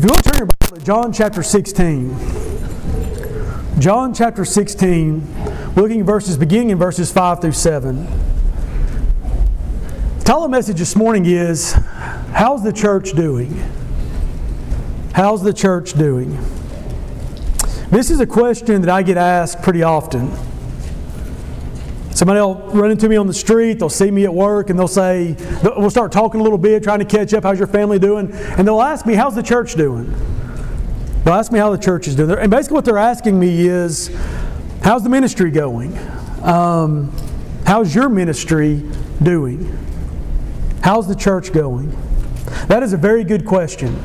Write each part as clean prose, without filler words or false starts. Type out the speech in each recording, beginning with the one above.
you want to turn your Bible to John chapter 16. John chapter 16, beginning in verses 5 through 7. The title of the message this morning is, How's the church doing? How's the church doing? This is a question that I get asked pretty often. Somebody will run into me on the street, they'll see me at work, and we'll start talking a little bit, trying to catch up, how's your family doing? And they'll ask me, how's the church doing? They'll ask me how the church is doing. And basically what they're asking me is, how's the ministry going? How's your ministry doing? How's the church going? That is a very good question.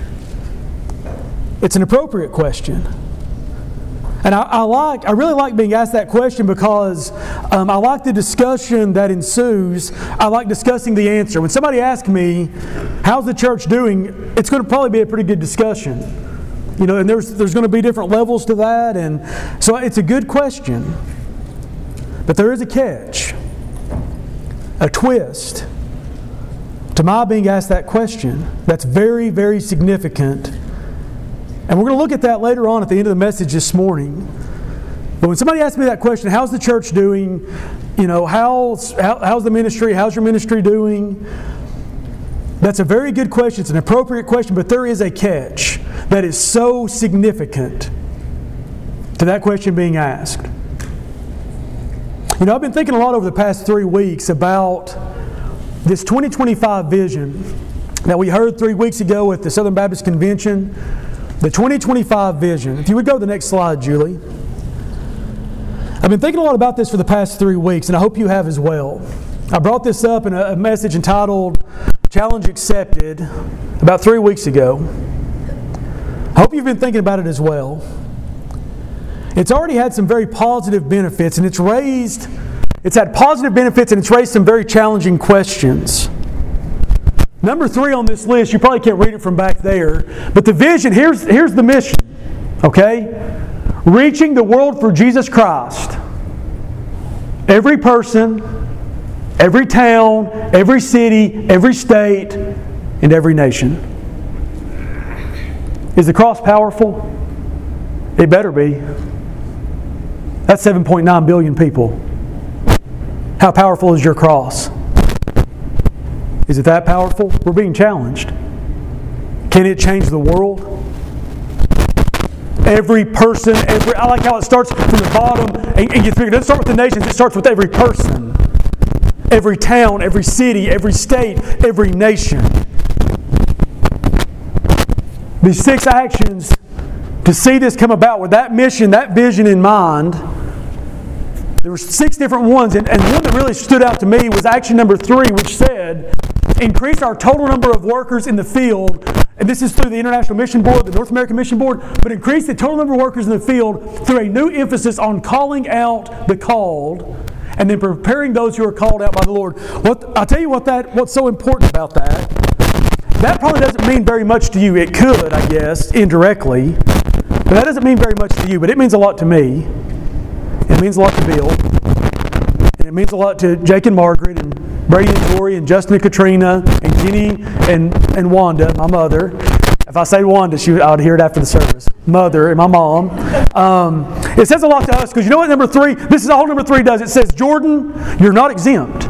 It's an appropriate question. And I really like being asked that question because I like the discussion that ensues. I like discussing the answer. When somebody asks me, how's the church doing, it's going to probably be a pretty good discussion. You know, and there's going to be different levels to that. And so it's a good question. But there is a catch, a twist to my being asked that question that's very, very significant. And we're going to look at that later on at the end of the message this morning. But when somebody asks me that question, how's the church doing? You know, how's the ministry? How's your ministry doing? That's a very good question. It's an appropriate question, but there is a catch that is so significant to that question being asked. You know, I've been thinking a lot over the past 3 weeks about this 2025 vision that we heard 3 weeks ago at the Southern Baptist Convention. The 2025 vision. If you would go to the next slide, Julie. I've been thinking a lot about this for the past 3 weeks, and I hope you have as well. I brought this up in a message entitled Challenge Accepted about 3 weeks ago. I hope you've been thinking about it as well. It's already had some very positive benefits, and it's had positive benefits, and it's raised some very challenging questions. Number 3 on this list, you probably can't read it from back there, but the vision, here's the mission, okay? Reaching the world for Jesus Christ. Every person, every town, every city, every state, and every nation. Is the cross powerful? It better be. That's 7.9 billion people. How powerful is your cross? Is it that powerful? We're being challenged. Can it change the world? Every person, I like how it starts from the bottom, and you figure it doesn't start with the nations, it starts with every person. Every town, every city, every state, every nation. These 6 actions to see this come about with that mission, that vision in mind. There were 6 different ones, and one that really stood out to me was action number 3, which said, increase our total number of workers in the field, and this is through the International Mission Board, the North American Mission Board, but increase the total number of workers in the field through a new emphasis on calling out the called, and then preparing those who are called out by the Lord. I'll tell you what's so important about that. That probably doesn't mean very much to you. It could, I guess, indirectly, but that doesn't mean very much to you, but it means a lot to me. It means a lot to Bill. And it means a lot to Jake and Margaret and Brady and Tori and Justin and Katrina and Jenny and Wanda, my mother. If I say Wanda, I would hear it after the service. Mother and my mom. It says a lot to us because you know what number 3, this is all number 3 does. It says, Jordan, you're not exempt.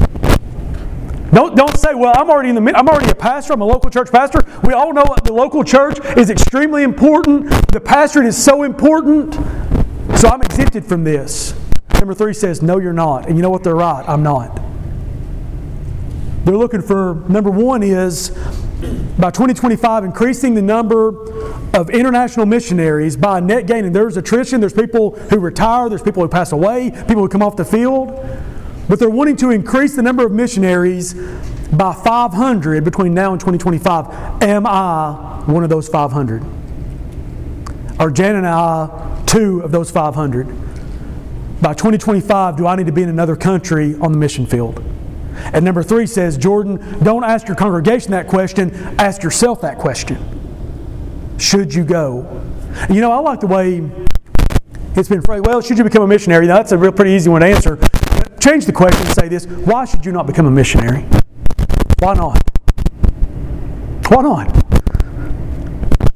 Don't say, well, I'm already a pastor, I'm a local church pastor. We all know the local church is extremely important. The pastorate is so important. So I'm exempted from this. Number 3 says, no, you're not. And you know what? They're right. I'm not. They're looking for, number 1 is, by 2025, increasing the number of international missionaries by net gain. And there's attrition. There's people who retire. There's people who pass away. People who come off the field. But they're wanting to increase the number of missionaries by 500 between now and 2025. Am I one of those 500? Are Jan and I 2 of those 500? By 2025, do I need to be in another country on the mission field? And number 3 says, Jordan, don't ask your congregation that question, ask yourself that question. Should you go? And you know, I like the way it's been phrased. Well, should you become a missionary? Now, that's a pretty easy one to answer. Change the question and say this. Why should you not become a missionary? Why not? Why not?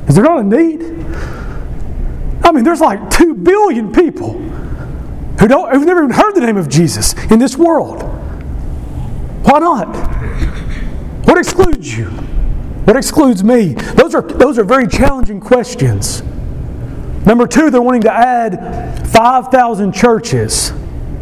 Is there not a need? I mean, there's like 2 billion people who've never even heard the name of Jesus in this world. Why not? What excludes you? What excludes me? Those are very challenging questions. Number 2, they're wanting to add 5,000 churches.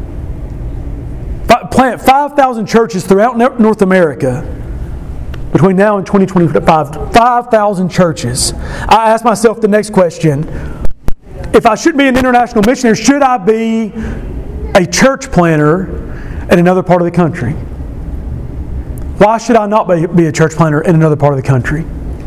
Plant 5,000 churches throughout North America between now and 2025. 5,000 churches. I ask myself the next question. If I should be an international missionary, should I be a church planter in another part of the country? Why should I not be a church planter in another part of the country?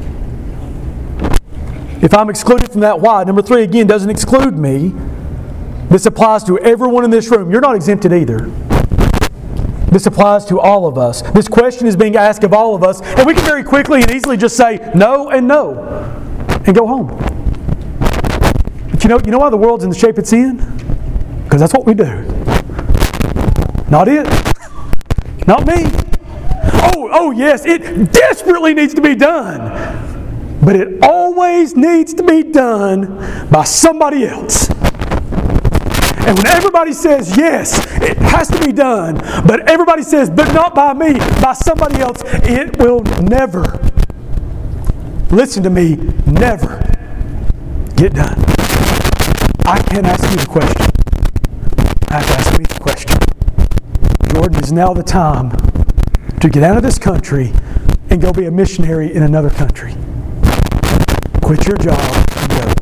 If I'm excluded from that, why? Number 3, again, doesn't exclude me. This applies to everyone in this room. You're not exempted either. This applies to all of us. This question is being asked of all of us, and we can very quickly and easily just say no and no and go home. But you know why the world's in the shape it's in? Because that's what we do. Not it. Not me. Oh yes, it desperately needs to be done. But it always needs to be done by somebody else. And when everybody says yes, it has to be done, but everybody says, but not by me, by somebody else, it will never, listen to me, never get done. I can't ask you the question. I have to ask me the question. Jordan, is now the time to get out of this country and go be a missionary in another country. Quit your job and go.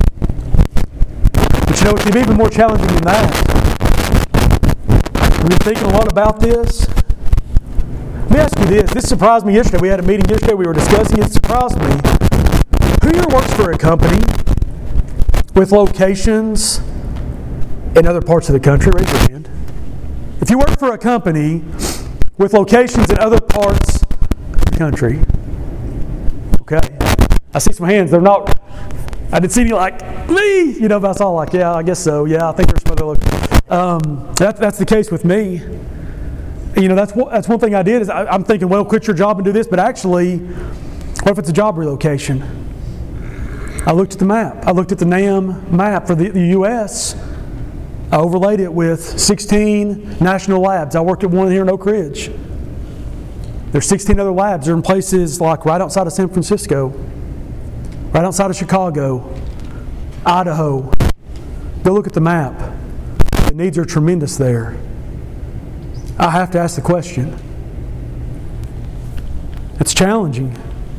But it can be even more challenging than that. We've been thinking a lot about this. Let me ask you this. This surprised me yesterday. We had a meeting yesterday. We were discussing it. It surprised me. Who here works for a company with locations in other parts of the country? Raise your hand. If you work for a company with locations in other parts of the country, okay. I see some hands. They're not. I didn't see any like me. But I saw like, yeah, I guess so. Yeah, I think there's some other locations. That's the case with me. That's one thing I did is I'm thinking, well, quit your job and do this. But actually, what if it's a job relocation? I looked at the map. I looked at the NAM map for the U.S. I overlaid it with 16 national labs. I worked at one here in Oak Ridge. There's 16 other labs. They're in places like right outside of San Francisco, right outside of Chicago, Idaho. Go look at the map. The needs are tremendous there. I have to ask the question. It's challenging.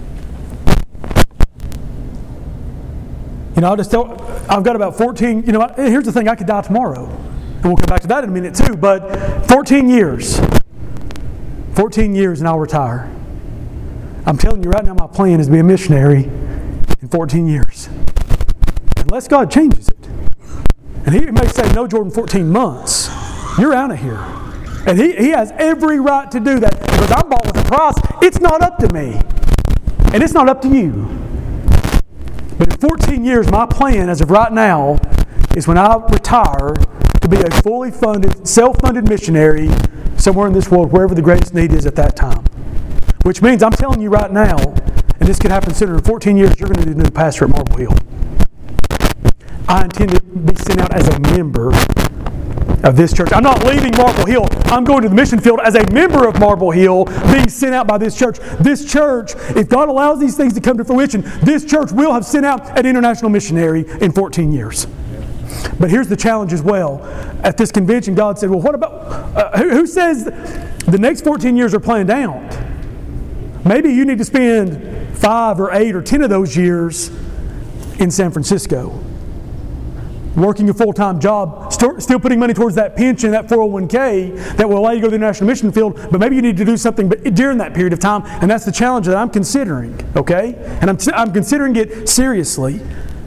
I've got about 14, here's the thing, I could die tomorrow. And we'll come back to that in a minute too, but 14 years. 14 years and I'll retire. I'm telling you right now, my plan is to be a missionary in 14 years. Unless God changes it. And He may say, no, Jordan, 14 months. You're out of here. And he has every right to do that because I'm bought with a price. It's not up to me. And it's not up to you. But in 14 years, my plan as of right now is when I retire to be a fully funded, self-funded missionary somewhere in this world, wherever the greatest need is at that time. Which means I'm telling you right now, and this could happen sooner, in 14 years, you're going to be the new pastor at Marble Hill. I intend to be sent out as a member of this church. I'm not leaving Marble Hill. I'm going to the mission field as a member of Marble Hill, being sent out by this church. This church, if God allows these things to come to fruition, this church will have sent out an international missionary in 14 years. But here's the challenge as well. At this convention, God said, well, what about, who says the next 14 years are planned out? Maybe you need to spend 5 or 8 or 10 of those years in San Francisco. Working a full-time job, still putting money towards that pension, that 401k that will allow you to go to the international mission field, but maybe you need to do something during that period of time, and that's the challenge that I'm considering, okay? And I'm considering it seriously.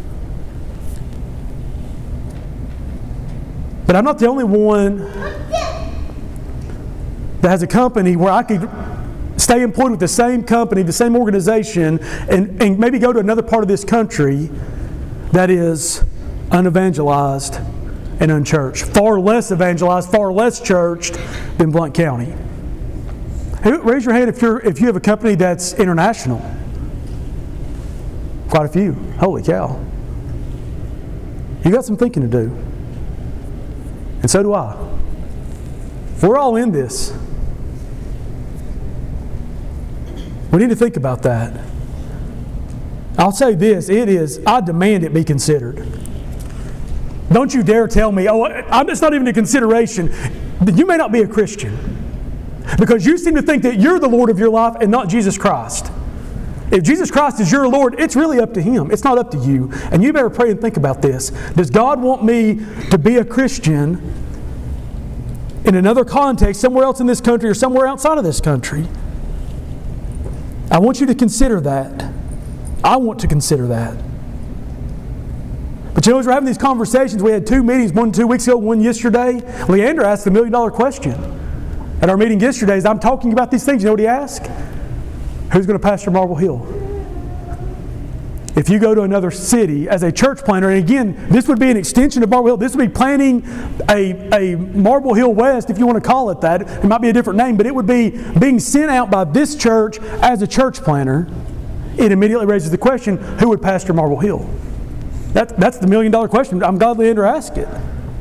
But I'm not the only one that has a company where I could stay employed with the same company, the same organization, and maybe go to another part of this country that is unevangelized and unchurched. Far less evangelized, far less churched than Blount County. Raise your hand if you have a company that's international. Quite a few. Holy cow. You got some thinking to do. And so do I. We're all in this. We need to think about that. I'll say this, I demand it be considered. Don't you dare tell me, it's not even a consideration. You may not be a Christian. Because you seem to think that you're the Lord of your life and not Jesus Christ. If Jesus Christ is your Lord, it's really up to Him. It's not up to you. And you better pray and think about this. Does God want me to be a Christian in another context, somewhere else in this country or somewhere outside of this country? I want you to consider that. I want to consider that. But as we're having these conversations, we had 2 meetings, one 2 weeks ago, one yesterday. Leander asked the $1 million question. At our meeting yesterday, as I'm talking about these things, you know what he asked? Who's going to pastor Marble Hill? If you go to another city as a church planter, and again, this would be an extension of Marble Hill. This would be planting a Marble Hill West, if you want to call it that. It might be a different name, but it would be being sent out by this church as a church planter. It immediately raises the question, who would pastor Marble Hill? That's the $1 million question. I'm glad Leander asked it.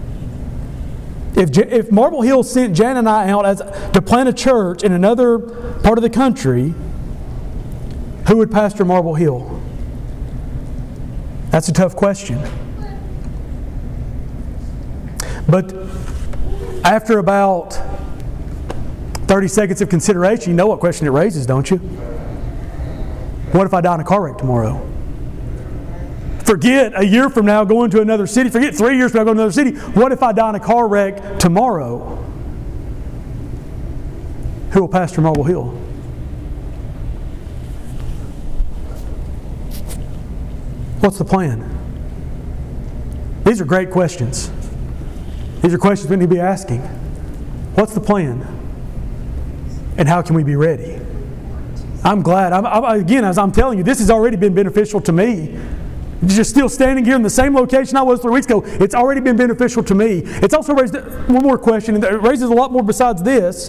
If Marble Hill sent Jan and I out to plant a church in another part of the country, who would pastor Marble Hill? That's a tough question. But after about 30 seconds of consideration, you know what question it raises, don't you? What if I die in a car wreck tomorrow? Forget a year from now going to another city. Forget 3 years from now going to another city. What if I die in a car wreck tomorrow? Who will pastor Marble Hill? What's the plan? These are great questions. These are questions we need to be asking. What's the plan? And how can we be ready? I'm glad. Again, as I'm telling you, this has already been beneficial to me. Just still standing here in the same location I was 3 weeks ago, it's already been beneficial to me. It's also raised one more question, and it raises a lot more besides this.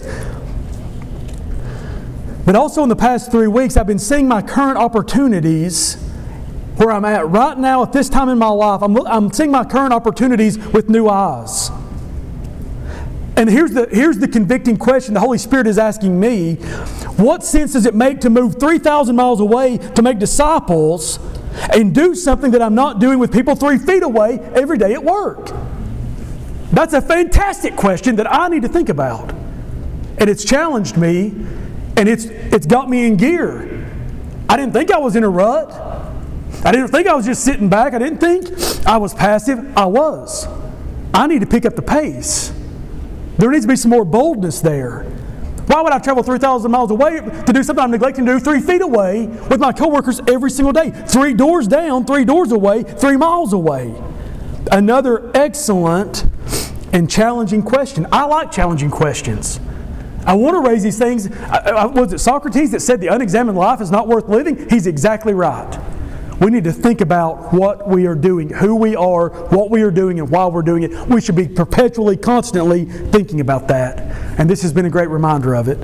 But also in the past 3 weeks, I've been seeing my current opportunities where I'm at right now at this time in my life. I'm seeing my current opportunities with new eyes. And here's the convicting question the Holy Spirit is asking me. What sense does it make to move 3,000 miles away to make disciples and do something that I'm not doing with people 3 feet away every day at work? That's a fantastic question that I need to think about. And it's challenged me, and it's got me in gear. I didn't think I was in a rut. I didn't think I was just sitting back. I didn't think I was passive. I was. I need to pick up the pace. There needs to be some more boldness there. Why would I travel 3,000 miles away to do something I'm neglecting to do 3 feet away with my coworkers every single day? 3 doors down, 3 doors away, 3 miles away. Another excellent and challenging question. I like challenging questions. I want to raise these things. Was it Socrates that said the unexamined life is not worth living? He's exactly right. We need to think about what we are doing, who we are, what we are doing, and why we're doing it. We should be perpetually, constantly thinking about that. And this has been a great reminder of it.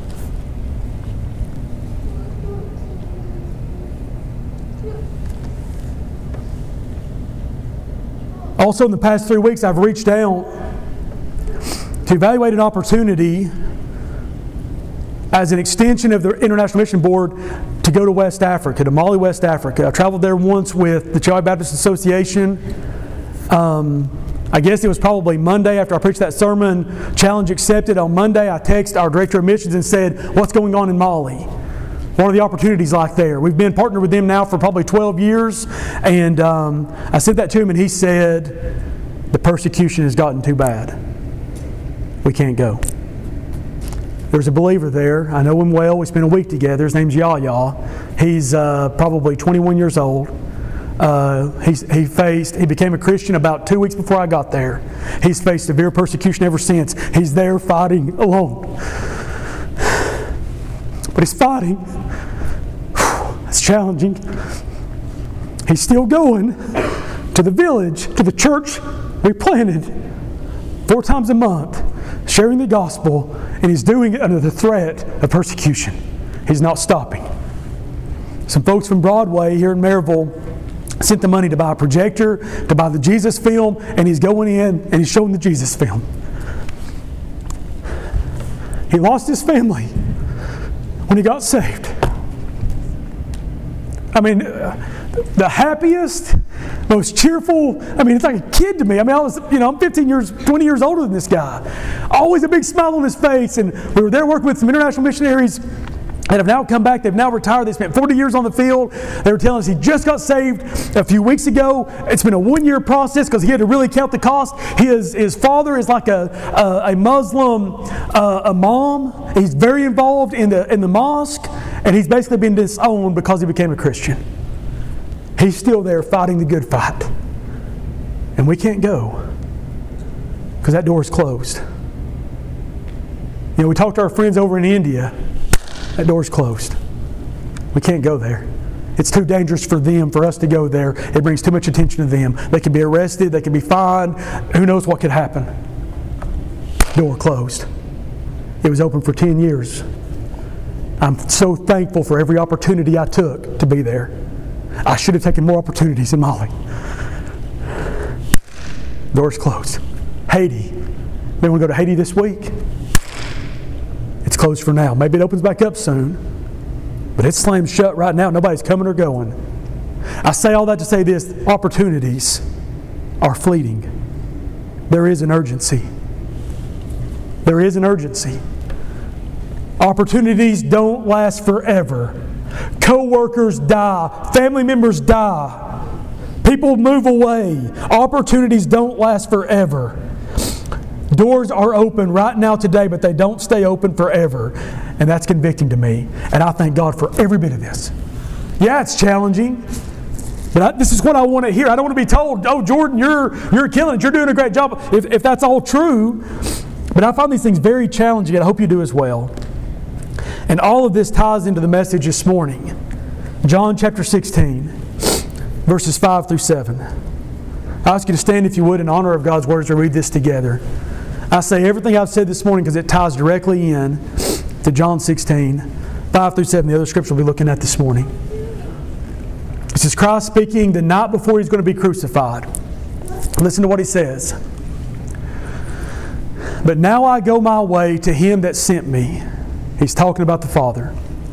Also, in the past 3 weeks, I've reached out to evaluate an opportunity as an extension of the International Mission Board to go to West Africa, to Mali, West Africa. I traveled there once with the Chile Baptist Association. I guess it was probably Monday after I preached that sermon, challenge accepted. On Monday, I texted our Director of Missions and said, what's going on in Mali? What are the opportunities like there? We've been partnered with them now for probably 12 years. And I sent that to him and he said, the persecution has gotten too bad. We can't go. There's a believer there. I know him well. We spent a week together. His name's Yahya. He's probably 21 years old. He became a Christian about 2 weeks before I got there. He's faced severe persecution ever since. He's there fighting alone. But he's fighting. It's challenging. He's still going to the village, to the church we planted 4 times a month, sharing the gospel, and he's doing it under the threat of persecution. He's not stopping. Some folks from Broadway here in Maryville sent the money to buy a projector, to buy the Jesus film, and he's going in and he's showing the Jesus film. He lost his family when he got saved. I mean, the happiest, most cheerful, I mean, it's like a kid to me. I mean, I'm 20 years older than this guy. Always a big smile on his face, and we were there working with some international missionaries that have now come back. They've now retired. They spent 40 years on the field. They were telling us he just got saved a few weeks ago. It's been a 1-year process because he had to really count the cost. His father is like a Muslim imam. He's very involved in the mosque, and he's basically been disowned because he became a Christian. He's still there fighting the good fight. And we can't go because that door is closed. You know, we talked to our friends over in India. That door's closed. We can't go there. It's too dangerous for them, for us to go there. It brings too much attention to them. They could be arrested. They could be fined. Who knows what could happen? Door closed. It was open for 10 years. I'm so thankful for every opportunity I took to be there. I should have taken more opportunities in Mali. Door's closed. Haiti. Maybe we'll go to Haiti this week. It's closed for now. Maybe it opens back up soon. But it's slammed shut right now. Nobody's coming or going. I say all that to say this. Opportunities are fleeting. There is an urgency. There is an urgency. Opportunities don't last forever. Co-workers die. Family members die. People move away. Opportunities don't last forever. Doors are open right now today, but they don't stay open forever. And that's convicting to me. And I thank God for every bit of this. Yeah, it's challenging. But this is what I want to hear. I don't want to be told, oh, Jordan, you're killing it. You're doing a great job. If that's all true. But I find these things very challenging, and I hope you do as well. And all of this ties into the message this morning. John chapter 16, verses 5 through 7. I ask you to stand, if you would, in honor of God's Word as we read this together. I say everything I've said this morning because it ties directly in to John 16, 5 through 7, the other scripture we'll be looking at this morning. This is Christ speaking the night before He's going to be crucified. Listen to what He says. But now I go my way to Him that sent me. He's talking about the Father.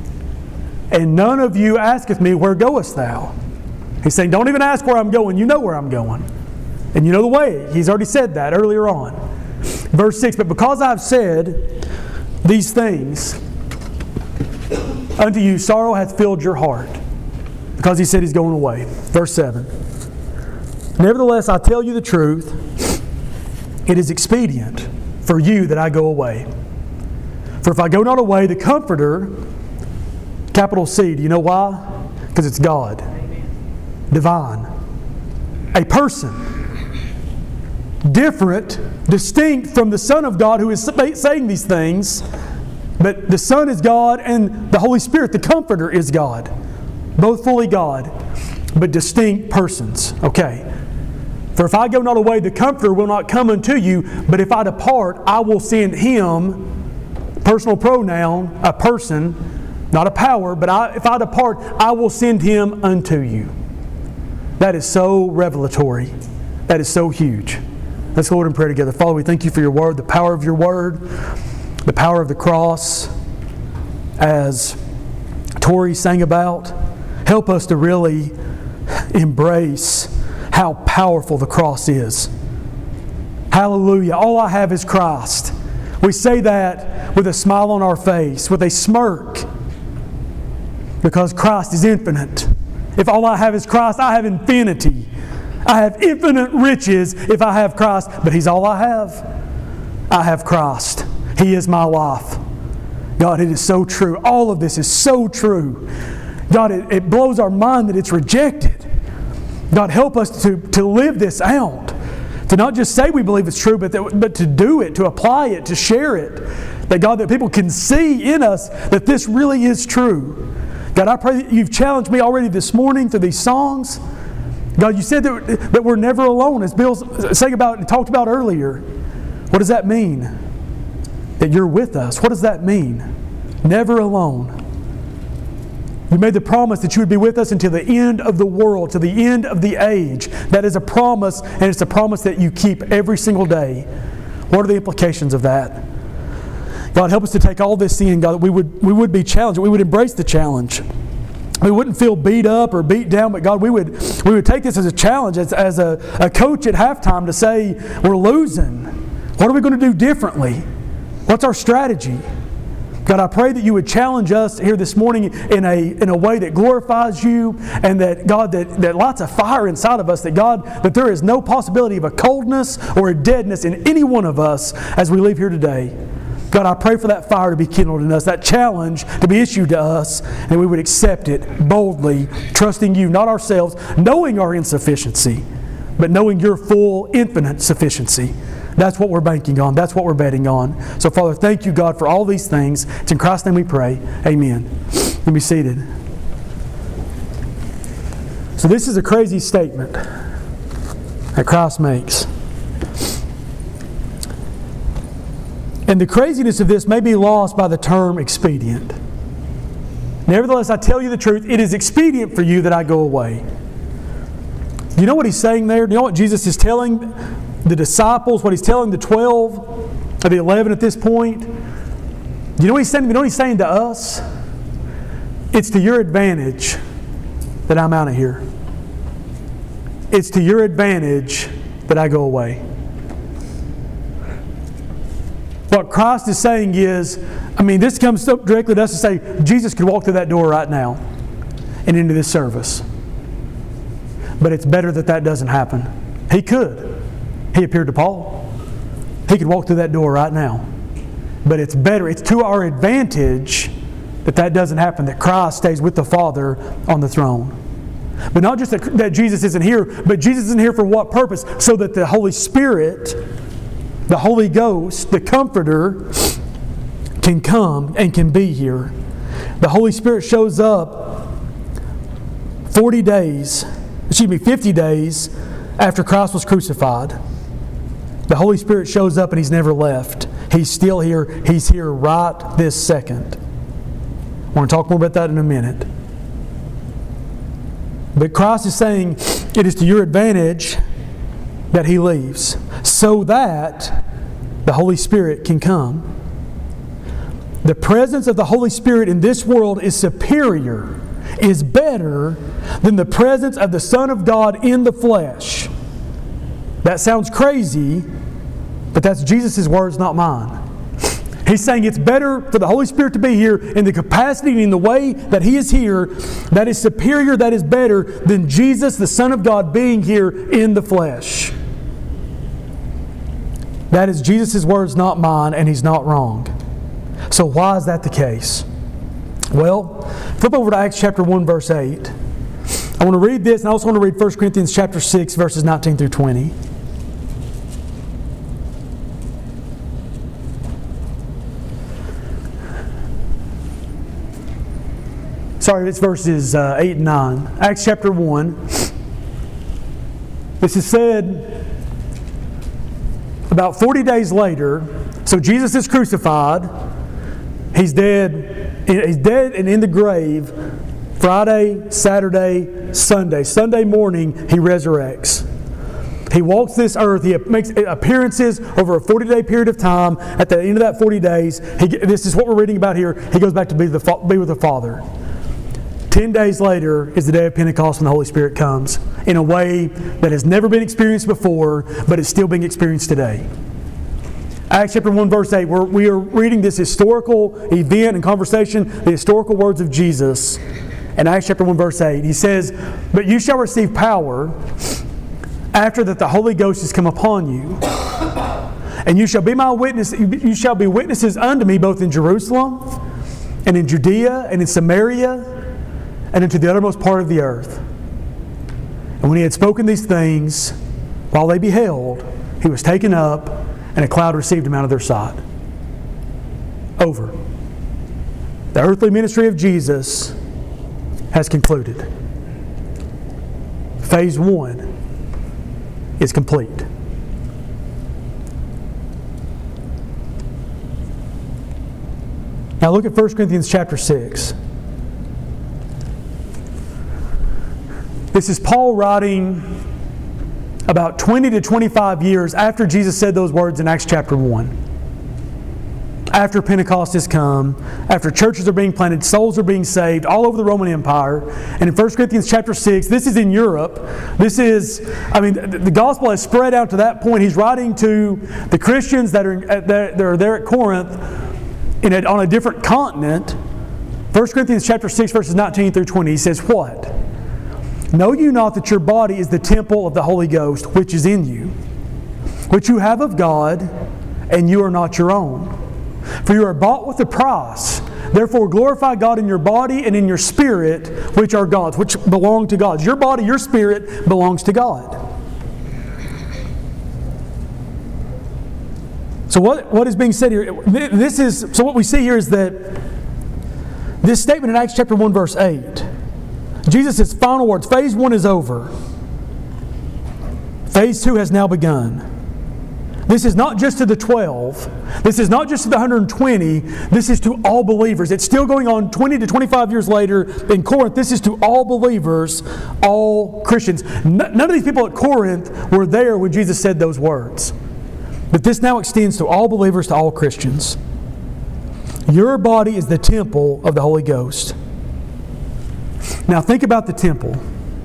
And none of you asketh me, where goest thou? He's saying, don't even ask where I'm going. You know where I'm going. And you know the way. He's already said that earlier on. Verse 6, but because I've said these things, unto you sorrow hath filled your heart. Because He said He's going away. Verse 7. Nevertheless, I tell you the truth, it is expedient for you that I go away. For if I go not away, the Comforter, capital C, do you know why? Because it's God. Divine. A person. Different, distinct from the Son of God who is saying these things. But the Son is God and the Holy Spirit, the Comforter, is God. Both fully God, but distinct persons. Okay. For if I go not away, the Comforter will not come unto you. But if I depart, I will send Him, personal pronoun, a person, not a power, but if I depart, I will send Him unto you. That is so revelatory. That is so huge. Let's go in prayer together. Father, we thank You for Your Word, the power of Your Word, the power of the cross, as Tori sang about. Help us to really embrace how powerful the cross is. Hallelujah. All I have is Christ. We say that with a smile on our face, with a smirk, because Christ is infinite. If all I have is Christ, I have infinity. I have infinite riches if I have Christ, but He's all I have. I have Christ. He is my life. God, it is so true. All of this is so true. God, it blows our mind that it's rejected. God, help us to live this out. To not just say we believe it's true, but to do it, to apply it, to share it. That God, that people can see in us that this really is true. God, I pray that You've challenged me already this morning through these songs. God, You said that we're never alone, as Bill sang about and talked about earlier. What does that mean? That You're with us. What does that mean? Never alone. You made the promise that you would be with us until the end of the world, to the end of the age. That is a promise, and it's a promise that you keep every single day. What are the implications of that? God, help us to take all this in, God, that we would be challenged, we would embrace the challenge. We wouldn't feel beat up or beat down, but God, we would take this as a challenge, as a coach at halftime to say, we're losing. What are we going to do differently? What's our strategy? God, I pray that you would challenge us here this morning in a way that glorifies you, and that, God, that lights a fire inside of us, that, God, that there is no possibility of a coldness or a deadness in any one of us as we leave here today. God, I pray for that fire to be kindled in us, that challenge to be issued to us, and we would accept it boldly, trusting you, not ourselves, knowing our insufficiency, but knowing your full, infinite sufficiency. That's what we're banking on. That's what we're betting on. So, Father, thank you, God, for all these things. It's in Christ's name we pray. Amen. You can be seated. So this is a crazy statement that Christ makes. And the craziness of this may be lost by the term expedient. Nevertheless, I tell you the truth, it is expedient for you that I go away. Do you know what he's saying there? Do you know what Jesus is telling the disciples, what he's telling the 12 or the 11 at this point? Do you know what he's saying? You know what he's saying to us? It's to your advantage that I'm out of here. It's to your advantage that I go away. What Christ is saying is, this comes up directly to us to say, Jesus could walk through that door right now and into this service. But it's better that that doesn't happen. He could. He appeared to Paul. He could walk through that door right now. But it's better, it's to our advantage that that doesn't happen, that Christ stays with the Father on the throne. But not just that Jesus isn't here, but Jesus isn't here for what purpose? So that the Holy Spirit, the Holy Ghost, the Comforter, can come and can be here. The Holy Spirit shows up 50 days after Christ was crucified. The Holy Spirit shows up and He's never left. He's still here. He's here right this second. I want to talk more about that in a minute. But Christ is saying it is to your advantage that He leaves, so that the Holy Spirit can come. The presence of the Holy Spirit in this world is superior, is better than the presence of the Son of God in the flesh. That sounds crazy, but that's Jesus' words, not mine. He's saying it's better for the Holy Spirit to be here in the capacity and in the way that He is here. That is superior, that is better than Jesus, the Son of God, being here in the flesh. That is Jesus' words, not mine, and He's not wrong. So why is that the case? Well, flip over to Acts chapter 1, verse 8. I want to read this, and I also want to read 1 Corinthians chapter 6, verses 19 through 20. Sorry, it's verses 8 and 9. Acts chapter 1. This is said about 40 days later. So Jesus is crucified. He's dead. He's dead and in the grave. Friday, Saturday, Sunday. Sunday morning, He resurrects. He walks this earth. He makes appearances over a 40-day period of time. At the end of that 40 days, this is what we're reading about here. He goes back to be with the Father. 10 days later is the day of Pentecost when the Holy Spirit comes in a way that has never been experienced before, but it's still being experienced today. Acts chapter 1, verse 8, we are reading this historical event and conversation, the historical words of Jesus. In Acts chapter 1, verse 8, He says, "But you shall receive power after that the Holy Ghost has come upon you. And you shall be my witness. You shall be witnesses unto me both in Jerusalem and in Judea and in Samaria and into the uttermost part of the earth." And when He had spoken these things, while they beheld, He was taken up, and a cloud received Him out of their sight. Over. The earthly ministry of Jesus has concluded. Phase 1 is complete. Now look at 1 Corinthians chapter 6. This is Paul writing about 20 to 25 years after Jesus said those words in Acts chapter 1. After Pentecost has come, after churches are being planted, souls are being saved all over the Roman Empire. And in 1 Corinthians chapter 6, this is in Europe. The gospel has spread out to that point. He's writing to the Christians that are there at Corinth on a different continent. 1 Corinthians chapter 6, verses 19 through 20, he says, "What? Know you not that your body is the temple of the Holy Ghost, which is in you, which you have of God, and you are not your own? For you are bought with a price. Therefore glorify God in your body and in your spirit, which are God's," which belong to God. Your body, your spirit belongs to God. So what is being said here? So what we see here is that this statement in Acts chapter 1 verse 8, Jesus' final words, phase 1 is over. Phase 2 has now begun. This is not just to the 12. This is not just to the 120. This is to all believers. It's still going on 20 to 25 years later in Corinth. This is to all believers, all Christians. None of these people at Corinth were there when Jesus said those words. But this now extends to all believers, to all Christians. Your body is the temple of the Holy Ghost. Now think about the temple.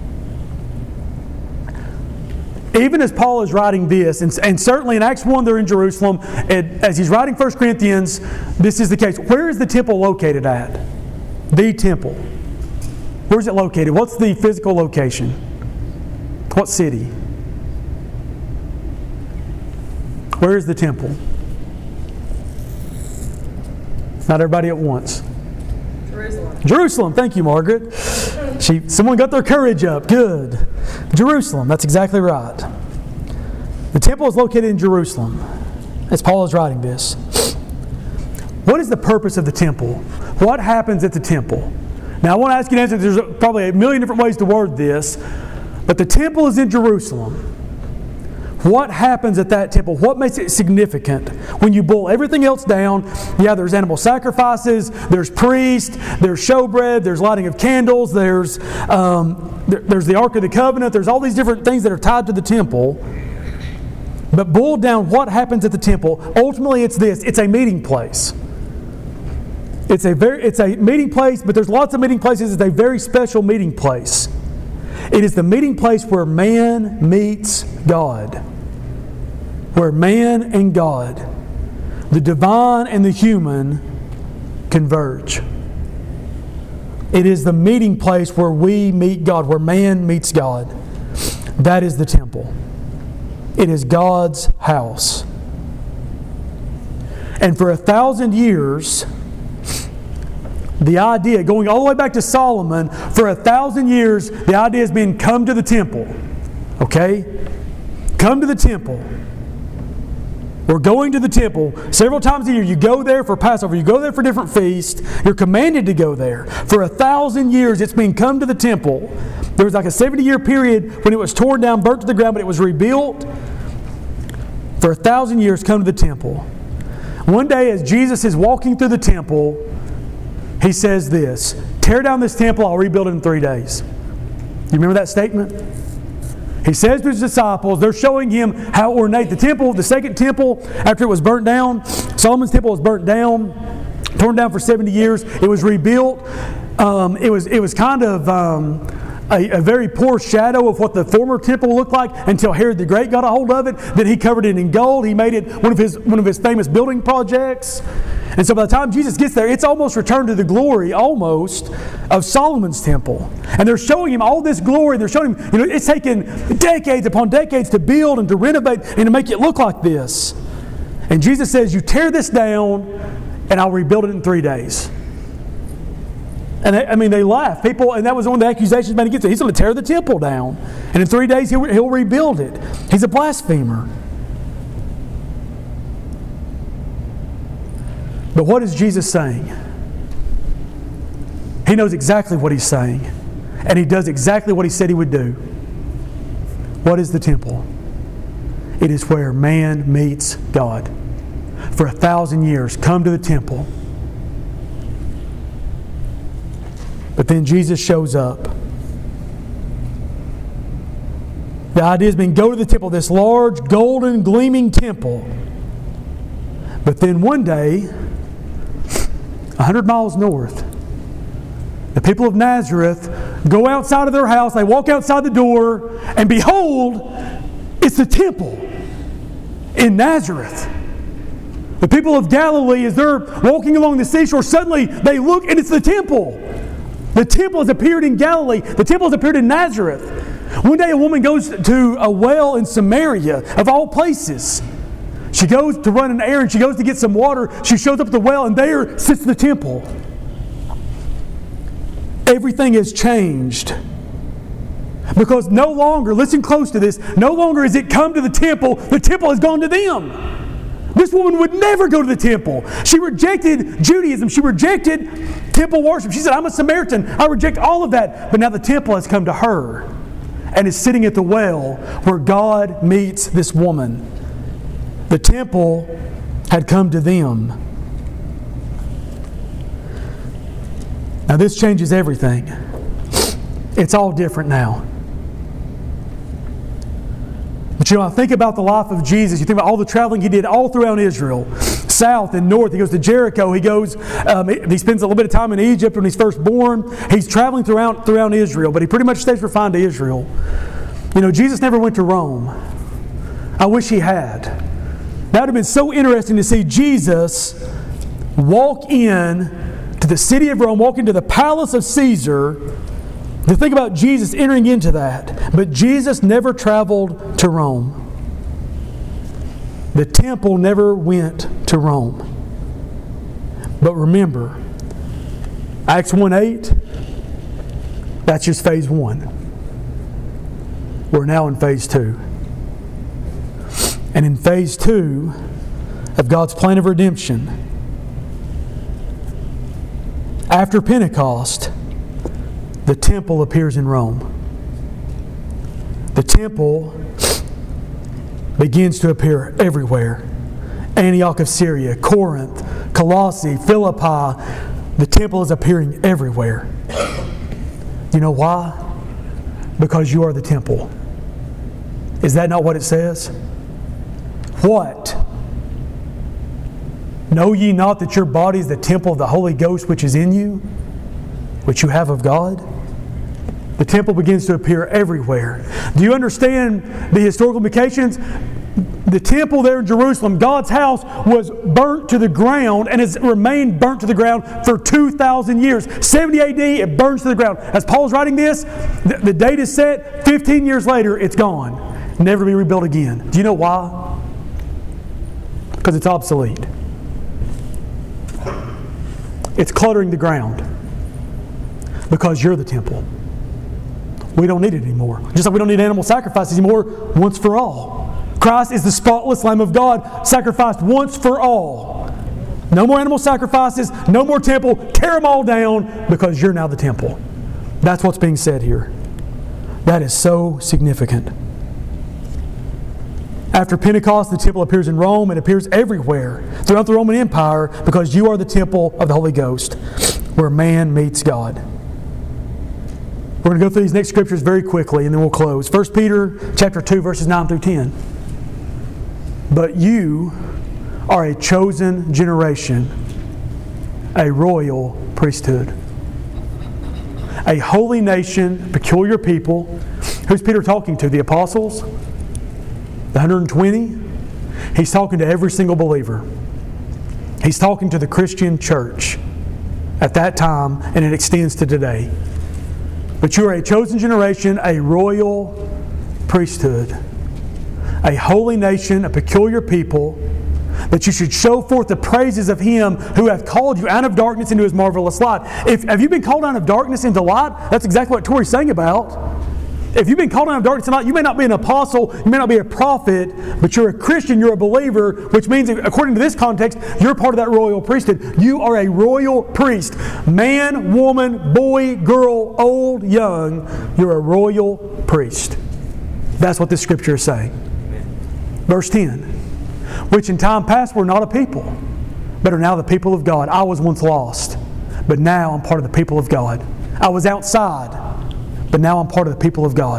Even as Paul is writing this, and certainly in Acts 1 they're in Jerusalem, and as he's writing 1 Corinthians, this is the case. Where is the temple located at? The temple. Where is it located? What's the physical location? What city? Where is the temple? Not everybody at once. Jerusalem. Thank you, Margaret. Someone got their courage up. Good. Jerusalem. That's exactly right. The temple is located in Jerusalem, as Paul is writing this. What is the purpose of the temple? What happens at the temple? Now, I want to ask you to answer. There's probably a million different ways to word this, but the temple is in Jerusalem. What happens at that temple? What makes it significant? When you boil everything else down, there's animal sacrifices, there's priests, there's showbread, there's lighting of candles, there's the Ark of the Covenant, there's all these different things that are tied to the temple. But boiled down, what happens at the temple? Ultimately, it's this. It's a meeting place. It's a meeting place, but there's lots of meeting places. It's a very special meeting place. It is the meeting place where man meets God. Where man and God, the divine and the human, converge. It is the meeting place where we meet God, where man meets God. That is the temple. It is God's house. And for 1,000 years, the idea, going all the way back to Solomon, for 1,000 years, the idea has been come to the temple. Okay? Come to the temple. We're going to the temple several times a year. You go there for Passover. You go there for different feasts. You're commanded to go there. For 1,000 years, it's been come to the temple. There was like a 70-year period when it was torn down, burnt to the ground, but it was rebuilt. For 1,000 years, come to the temple. One day, as Jesus is walking through the temple, He says this, "Tear down this temple, I'll rebuild it in 3 days." You remember that statement? He says to His disciples, they're showing Him how ornate the temple, the second temple, after it was burnt down, Solomon's temple was burnt down, torn down for 70 years. It was rebuilt. It was kind of a very poor shadow of what the former temple looked like until Herod the Great got a hold of it. Then he covered it in gold. He made it one of his famous building projects. And so by the time Jesus gets there, it's almost returned to the glory, almost, of Solomon's temple. And they're showing him all this glory. They're showing him, it's taken decades upon decades to build and to renovate and to make it look like this. And Jesus says, "You tear this down, and I'll rebuild it in 3 days." And they laugh. People, and that was one of the accusations made against him. He's going to tear the temple down, and in 3 days he'll rebuild it. He's a blasphemer. But what is Jesus saying? He knows exactly what He's saying, and He does exactly what He said He would do. What is the temple? It is where man meets God. For 1,000 years, come to the temple. But then Jesus shows up. The idea has been go to the temple, this large, golden, gleaming temple. But then one day, 100 miles north, the people of Nazareth go outside of their house, they walk outside the door, and behold, it's the temple in Nazareth. The people of Galilee, as they're walking along the seashore, suddenly they look and it's the temple. The temple has appeared in Galilee. The temple has appeared in Nazareth. One day a woman goes to a well in Samaria, of all places. She goes to run an errand. She goes to get some water. She shows up at the well, and there sits the temple. Everything has changed. Because no longer, listen close to this, no longer is it come to the temple has gone to them. This woman would never go to the temple. She rejected Judaism. She rejected temple worship. She said, I'm a Samaritan. I reject all of that. But now the temple has come to her and is sitting at the well where God meets this woman. The temple had come to them. Now this changes everything. It's all different now. But I think about the life of Jesus. You think about all the traveling He did all throughout Israel, south and north. He goes to Jericho. He goes. He spends a little bit of time in Egypt when he's first born. He's traveling throughout Israel, but he pretty much stays confined to Israel. You know, Jesus never went to Rome. I wish He had. That would have been so interesting to see Jesus walk in to the city of Rome, walk into the palace of Caesar. To think about Jesus entering into that. But Jesus never traveled to Rome. The temple never went to Rome. But remember, Acts 1:8, that's just phase 1. We're now in phase 2. And in phase 2 of God's plan of redemption, after Pentecost, the temple appears in Rome. The temple begins to appear everywhere. Antioch of Syria, Corinth, Colossae, Philippi. The temple is appearing everywhere. You know why? Because you are the temple. Is that not what it says? What? Know ye not that your body is the temple of the Holy Ghost which is in you, which you have of God? The temple begins to appear everywhere. Do you understand the historical implications? The temple there in Jerusalem, God's house, was burnt to the ground and has remained burnt to the ground for 2,000 years. 70 AD, it burns to the ground. As Paul's writing this, the date is set. 15 years later, it's gone. Never be rebuilt again. Do you know why? Because it's obsolete. It's cluttering the ground. Because you're the temple. We don't need it anymore. Just like we don't need animal sacrifices anymore, once for all. Christ is the spotless Lamb of God, sacrificed once for all. No more animal sacrifices, no more temple, tear them all down because you're now the temple. That's what's being said here. That is so significant. After Pentecost, the temple appears in Rome. It appears everywhere throughout the Roman Empire because you are the temple of the Holy Ghost where man meets God. We're going to go through these next scriptures very quickly and then we'll close. 1 Peter chapter 2, verses 9 through 10. But you are a chosen generation, a royal priesthood, a holy nation, peculiar people. Who's Peter talking to? The apostles? The 120? He's talking to every single believer. He's talking to the Christian church at that time, and it extends to today. But you are a chosen generation, a royal priesthood, a holy nation, a peculiar people, that you should show forth the praises of Him who hath called you out of darkness into His marvelous light. Have you been called out of darkness into light? That's exactly what Tori's saying about. If you've been called out of darkness into light, you may not be an apostle, you may not be a prophet, but you're a Christian, you're a believer, which means, according to this context, you're part of that royal priesthood. You are a royal priest. Man, woman, boy, girl, old, young, you're a royal priest. That's what this scripture is saying. Verse 10. Which in time past were not a people, but are now the people of God. I was once lost, but now I'm part of the people of God. I was outside, but now I'm part of the people of God.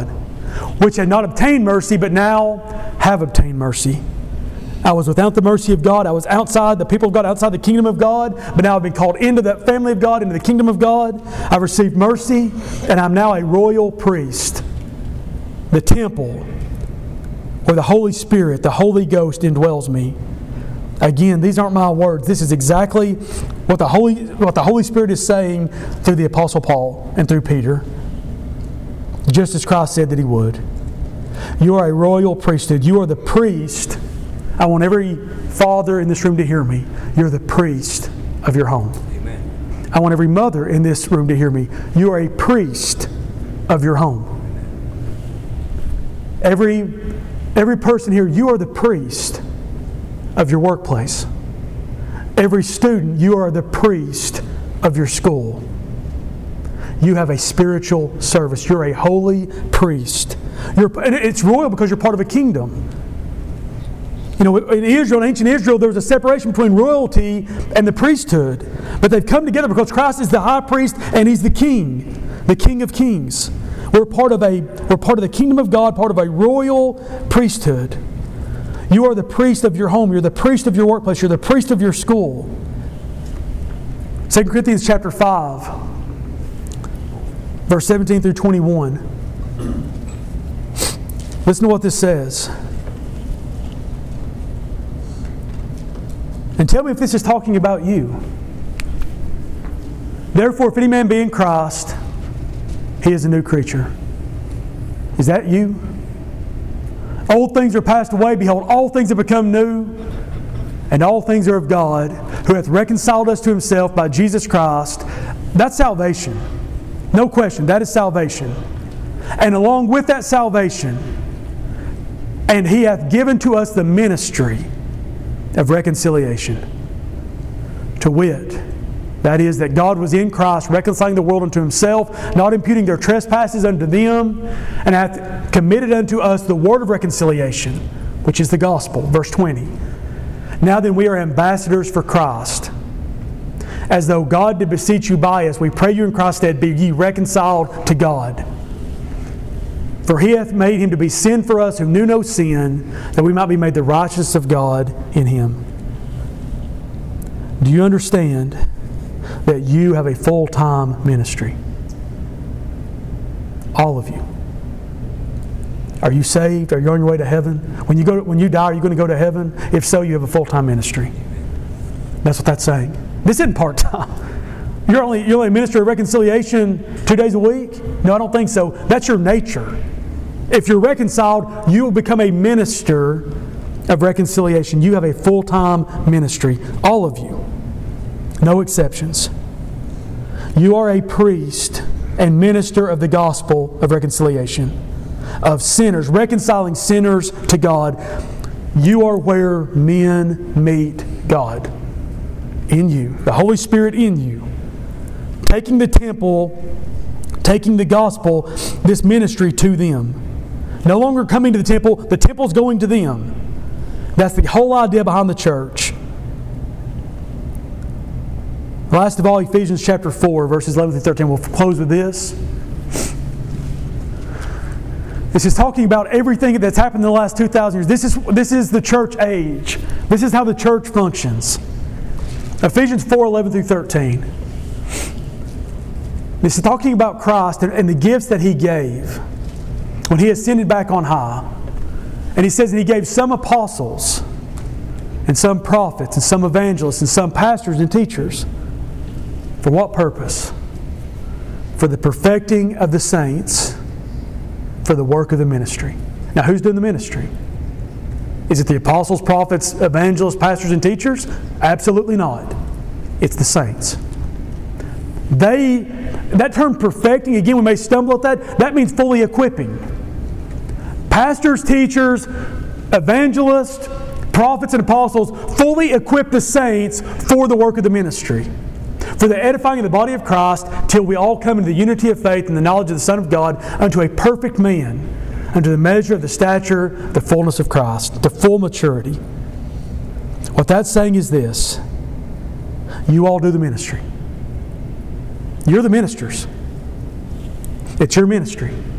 which had not obtained mercy, but now have obtained mercy. I was without the mercy of God. I was outside the people of God, outside the kingdom of God. But now I've been called into that family of God, into the kingdom of God. I've received mercy, and I'm now a royal priest. The temple where the Holy Spirit, the Holy Ghost indwells me. Again, these aren't my words. This is exactly what the Holy Spirit is saying through the Apostle Paul and through Peter. Just as Christ said that He would. You are a royal priesthood. You are the priest. I want every father in this room to hear me. You're the priest of your home. Amen. I want every mother in this room to hear me. You are a priest of your home. Every person here, you are the priest of your workplace. Every student, you are the priest of your school. You have a spiritual service. You're a holy priest. And it's royal because you're part of a kingdom. You know, in Israel, in ancient Israel, there was a separation between royalty and the priesthood. But they've come together because Christ is the high priest and He's the King of kings. We're part of the kingdom of God, part of a royal priesthood. You are the priest of your home. You're the priest of your workplace. You're the priest of your school. 2 Corinthians chapter 5, verse 17 through 21. Listen to what this says. And tell me if this is talking about you. Therefore, if any man be in Christ, he is a new creature. Is that you? Old things are passed away. Behold, all things have become new. And all things are of God, who hath reconciled us to Himself by Jesus Christ. That's salvation. No question, that is salvation. And along with that salvation, and He hath given to us the ministry of reconciliation. To wit, that is, that God was in Christ, reconciling the world unto Himself, not imputing their trespasses unto them, and hath committed unto us the word of reconciliation, which is the gospel. Verse 20. Now then we are ambassadors for Christ, as though God did beseech you by us. We pray you in Christ's stead, be ye reconciled to God. For He hath made Him to be sin for us who knew no sin, that we might be made the righteousness of God in Him. Do you understand that you have a full-time ministry? All of you. Are you saved? Are you on your way to heaven? When you die, are you going to go to heaven? If so, you have a full-time ministry. That's what that's saying. This isn't part-time. You're only a minister of reconciliation 2 days a week? No, I don't think so. That's your nature. If you're reconciled, you will become a minister of reconciliation. You have a full-time ministry. All of you. No exceptions. You are a priest and minister of the gospel of reconciliation. Of sinners, reconciling sinners to God. You are where men meet God. In you. The Holy Spirit in you. Taking the temple, taking the gospel, this ministry to them. No longer coming to the temple's going to them. That's the whole idea behind the church. Last of all, Ephesians chapter 4, verses 11 through 13. We'll close with this. This is talking about everything that's happened in the last 2,000 years. This is the church age. This is how the church functions. Ephesians 4, 11 through 13. This is talking about Christ and the gifts that He gave when He ascended back on high. And He says that He gave some apostles and some prophets and some evangelists and some pastors and teachers. For what purpose? For the perfecting of the saints, for the work of the ministry. Now, who's doing the ministry? Is it the apostles, prophets, evangelists, pastors, and teachers? Absolutely not. It's the saints. That term perfecting, again, we may stumble at that. That means fully equipping. Pastors, teachers, evangelists, prophets, and apostles fully equip the saints for the work of the ministry. For the edifying of the body of Christ, till we all come into the unity of faith and the knowledge of the Son of God, unto a perfect man, unto the measure of the stature, the fullness of Christ, to full maturity. What that's saying is this: you all do the ministry. You're the ministers. It's your ministry.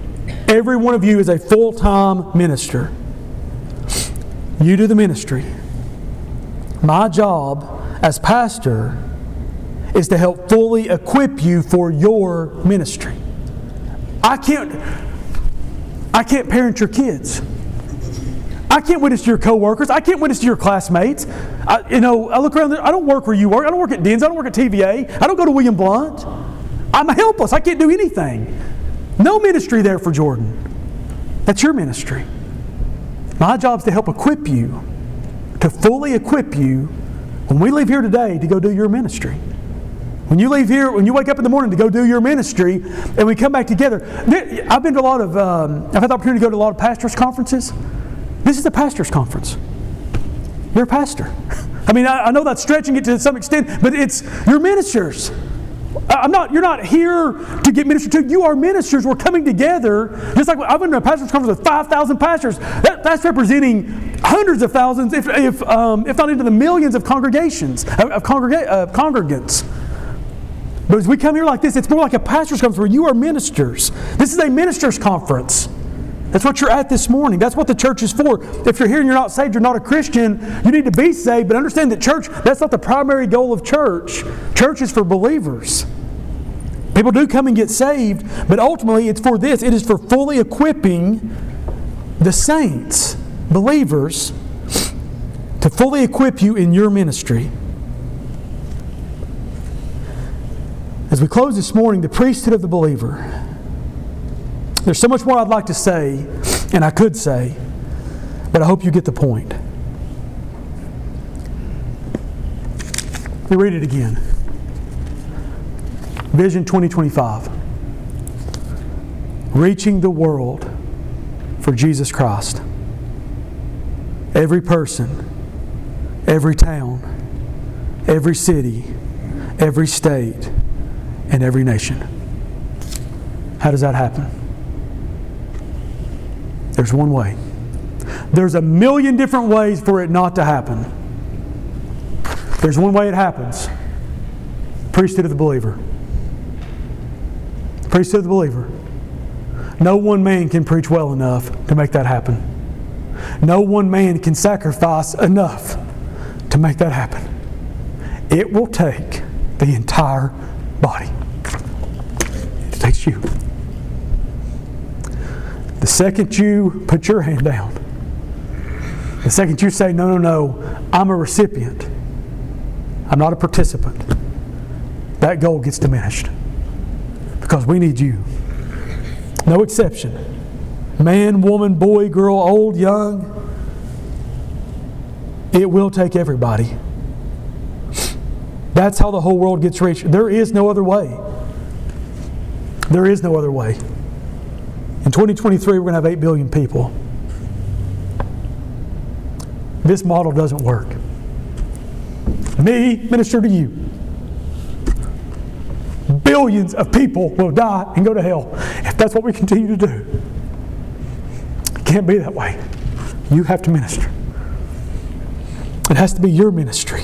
Every one of you is a full-time minister. You do the ministry. My job as pastor is to help fully equip you for your ministry. I can't parent your kids. I can't witness to your coworkers. I can't witness to your classmates. I look around there. I don't work where you work. I don't work at Den's. I don't work at TVA. I don't go to William Blunt. I'm helpless. I can't do anything. No ministry there for Jordan. That's your ministry. My job is to help equip you, to fully equip you when we leave here today to go do your ministry. When you leave here, when you wake up in the morning to go do your ministry, and we come back together. I've been to I've had the opportunity to go to a lot of pastors' conferences. This is a pastor's conference. You're a pastor. I mean, I know that's stretching it to some extent, but you're ministers. You're not here to get ministered to. You are ministers. We're coming together. Just like I've been to a pastor's conference with 5,000 pastors. That's representing hundreds of thousands, if not into the millions of congregations, of congregants. But as we come here like this, it's more like a pastor's conference where you are ministers. This is a minister's conference. That's what you're at this morning. That's what the church is for. If you're here and you're not saved, you're not a Christian, you need to be saved, but understand that church, that's not the primary goal of church. Church is for believers. People do come and get saved, but ultimately it's for this. It is for fully equipping the saints, believers, to fully equip you in your ministry. As we close this morning, the priesthood of the believer. There's so much more I'd like to say, and I could say, but I hope you get the point. Let me read it again. Vision 2025. Reaching the world for Jesus Christ. Every person, every town, every city, every state, and every nation. How does that happen? There's one way. There's a million different ways for it not to happen. There's one way it happens. Priesthood of the believer. Priesthood of the believer. No one man can preach well enough to make that happen. No one man can sacrifice enough to make that happen. It will take the entire body. It takes you. The second you put your hand down, the second you say, no, I'm a recipient, I'm not a participant, that goal gets diminished. Because we need you. No exception. Man, woman, boy, girl, old, young. It will take everybody. That's how the whole world gets reached. There is no other way. There is no other way. In 2023, we're going to have 8 billion people. This model doesn't work. Me, minister to you. Billions of people will die and go to hell if that's what we continue to do. It can't be that way. You have to minister. It has to be your ministry.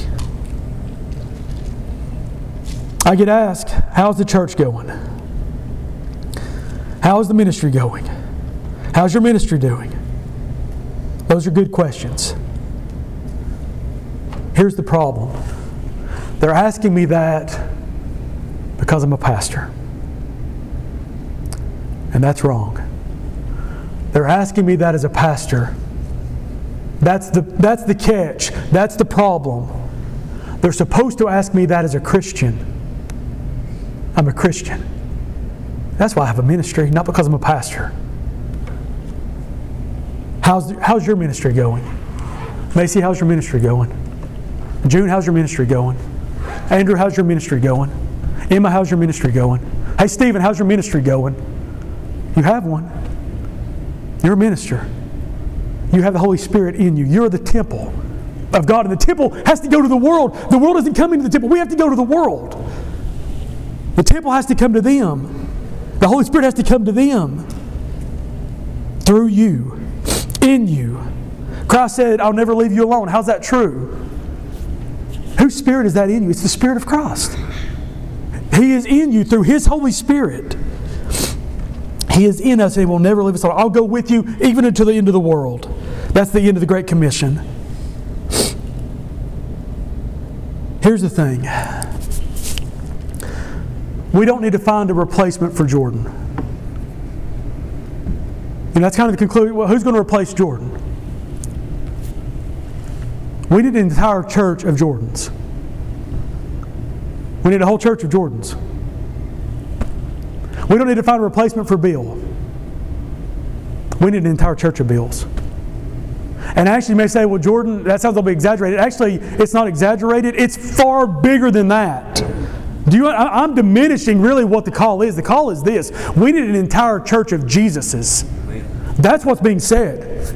I get asked, how's the church going? How's the ministry going? How's your ministry doing? Those are good questions. Here's the problem. They're asking me that because I'm a pastor. And that's wrong. They're asking me that as a pastor. That's the catch. That's the problem. They're supposed to ask me that as a Christian. I'm a Christian. That's why I have a ministry, not because I'm a pastor. How's your ministry going? Macy, how's your ministry going? June, how's your ministry going? Andrew, how's your ministry going? Emma, how's your ministry going? Hey, Stephen, how's your ministry going? You have one. You're a minister. You have the Holy Spirit in you. You're the temple of God. And the temple has to go to the world. The world isn't coming to the temple. We have to go to the world. The temple has to come to them. The Holy Spirit has to come to them. Through you. In you. Christ said, I'll never leave you alone. How's that true? Whose Spirit is that in you? It's the Spirit of Christ. He is in you through His Holy Spirit. He is in us and He will never leave us alone. I'll go with you even until the end of the world. That's the end of the Great Commission. Here's the thing. We don't need to find a replacement for Jordan. And that's kind of the conclusion. Well, who's going to replace Jordan? We need an entire church of Jordans. We need a whole church of Jordans. We don't need to find a replacement for Bill. We need an entire church of Bills. And actually, you may say, well, Jordan, that sounds a little bit exaggerated. Actually, it's not exaggerated. It's far bigger than that. I'm diminishing really what the call is. The call is this. We need an entire church of Jesuses. That's what's being said.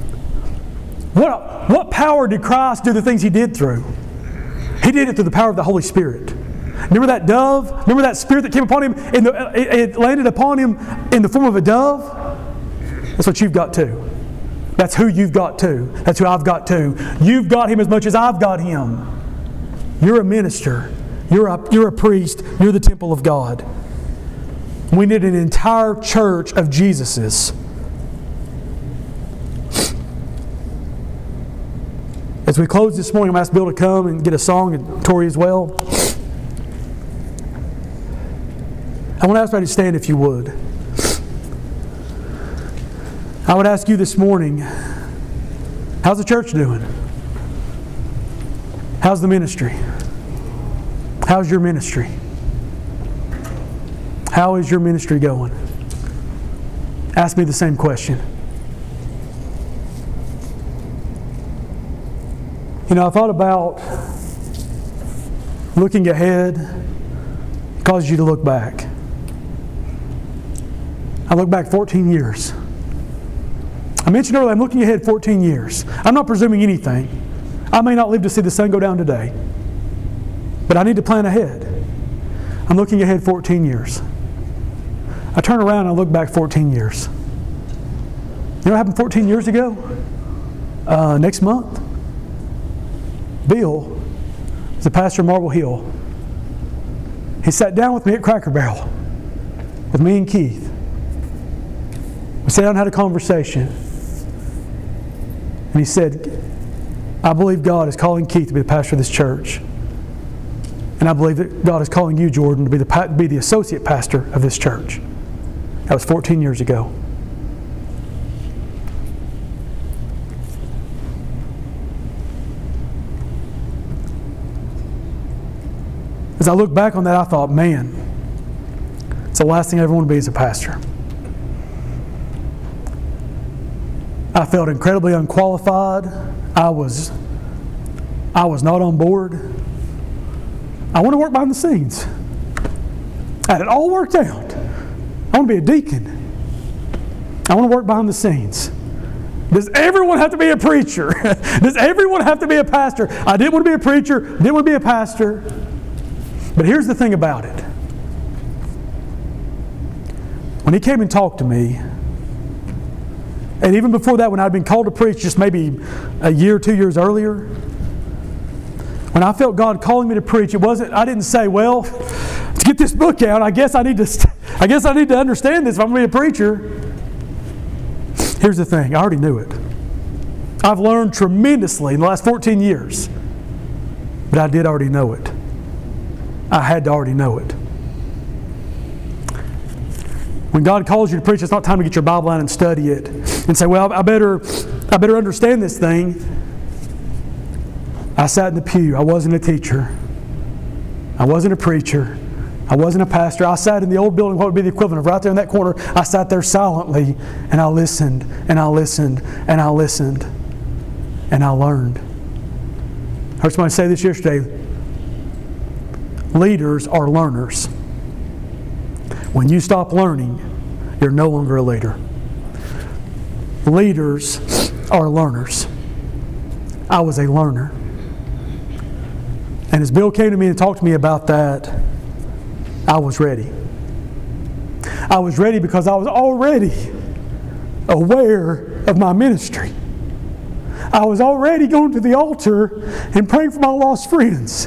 What power did Christ do the things He did through? He did it through the power of the Holy Spirit. Remember that dove? Remember that Spirit that came upon Him? It landed upon Him in the form of a dove? That's what you've got too. That's who you've got too. That's who I've got too. You've got Him as much as I've got Him. You're a minister. You're a priest. You're the temple of God. We need an entire church of Jesuses. As we close this morning, I'm going to ask Bill to come and get a song, and Tori as well. I want to ask everybody to stand if you would. I would ask you this morning, how's the church doing? How's the ministry? How's your ministry? How is your ministry going? Ask me the same question. You know, I thought about looking ahead causes you to look back. I look back 14 years. I mentioned earlier, I'm looking ahead 14 years. I'm not presuming anything. I may not live to see the sun go down today, but I need to plan ahead. I'm looking ahead 14 years. I turn around and I look back 14 years. You know what happened 14 years ago? Next month, Bill was a pastor of Marble Hill. He sat down with me at Cracker Barrel, with me and Keith. We sat down and had a conversation. And he said, I believe God is calling Keith to be the pastor of this church. And I believe that God is calling you, Jordan, to be the associate pastor of this church. That was 14 years ago. As I look back on that, I thought, man, it's the last thing I ever want to be as a pastor. I felt incredibly unqualified. I was not on board. I want to work behind the scenes. I had it all worked out. I want to be a deacon. I want to work behind the scenes. Does everyone have to be a preacher? Does everyone have to be a pastor? I didn't want to be a preacher, didn't want to be a pastor. But here's the thing about it. When he came and talked to me, and even before that, when I'd been called to preach just maybe a year or 2 years earlier, when I felt God calling me to preach, I didn't say, well, to get this book out, I guess I need to understand this if I'm going to be a preacher. Here's the thing, I already knew it. I've learned tremendously in the last 14 years, but I did already know it. I had to already know it. When God calls you to preach, it's not time to get your Bible out and study it and say, well, I better understand this thing. I sat in the pew. I wasn't a teacher. I wasn't a preacher. I wasn't a pastor. I sat in the old building, what would be the equivalent of right there in that corner. I sat there silently and I listened and I listened and I listened and I learned. I heard somebody say this yesterday. Leaders are learners. When you stop learning, you're no longer a leader. Leaders are learners. I was a learner. And as Bill came to me and talked to me about that, I was ready. I was ready because I was already aware of my ministry. I was already going to the altar and praying for my lost friends.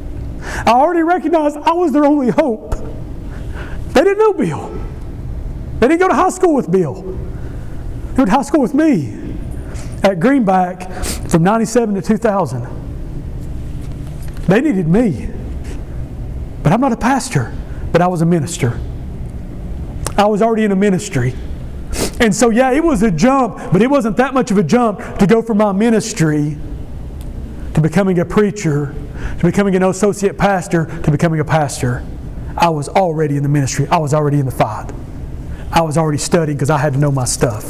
I already recognized I was their only hope. They didn't know Bill. They didn't go to high school with Bill. They went to high school with me at Greenback from 97 to 2000. They needed me. But I'm not a pastor, but I was a minister. I was already in a ministry. And so, yeah, it was a jump, but it wasn't that much of a jump to go from my ministry to becoming a preacher, to becoming an associate pastor, to becoming a pastor. I was already in the ministry. I was already in the fight. I was already studying because I had to know my stuff.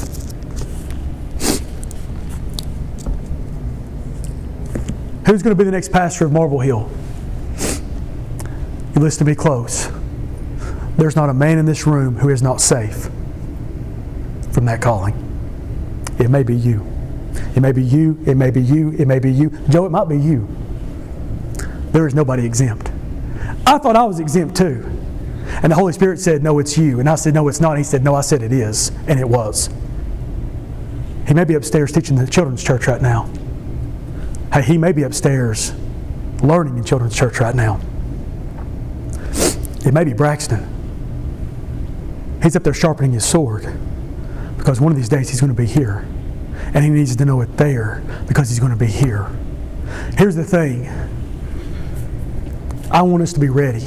Who's going to be the next pastor of Marble Hill? You listen to me close. There's not a man in this room who is not safe from that calling. It may be you. It may be you. It may be you. It may be you. Joe, it might be you. There is nobody exempt. I thought I was exempt too. And the Holy Spirit said, no, it's you. And I said, no, it's not. And He said, no, I said it is. And it was. He may be upstairs teaching the children's church right now. Hey, he may be upstairs learning in children's church right now. It may be Braxton. He's up there sharpening his sword because one of these days he's going to be here. And he needs to know it there because he's going to be here. Here's the thing. I want us to be ready.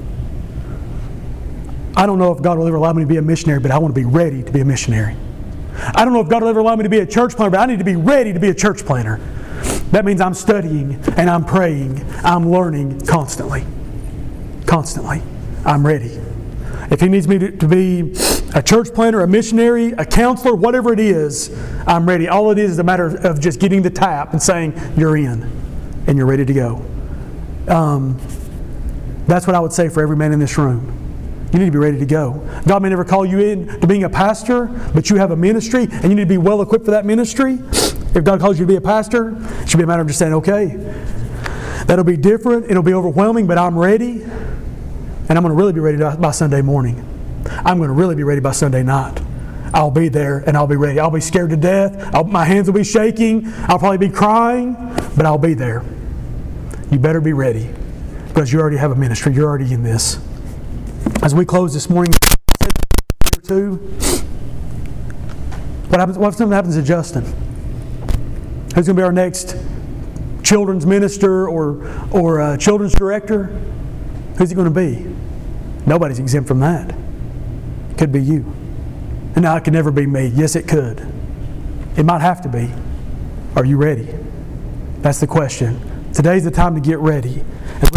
I don't know if God will ever allow me to be a missionary, but I want to be ready to be a missionary. I don't know if God will ever allow me to be a church planter, but I need to be ready to be a church planter. That means I'm studying and I'm praying. I'm learning constantly. Constantly. I'm ready. If He needs me to be a church planter, a missionary, a counselor, whatever it is, I'm ready. All it is a matter of just getting the tap and saying, you're in and you're ready to go. That's what I would say for every man in this room. You need to be ready to go. God may never call you in to being a pastor, but you have a ministry and you need to be well equipped for that ministry. If God calls you to be a pastor, it should be a matter of just saying, okay, that'll be different, it'll be overwhelming, but I'm ready. And I'm going to really be ready by Sunday morning. I'm going to really be ready by Sunday night. I'll be there and I'll be ready. I'll be scared to death. My hands will be shaking. I'll probably be crying, but I'll be there. You better be ready because you already have a ministry. You're already in this. As we close this morning, what if something happens to Justin? Who's going to be our next children's minister or children's director? Who's he going to be? Nobody's exempt from that. Could be you. And now it could never be me. Yes, it could. It might have to be. Are you ready? That's the question. Today's the time to get ready.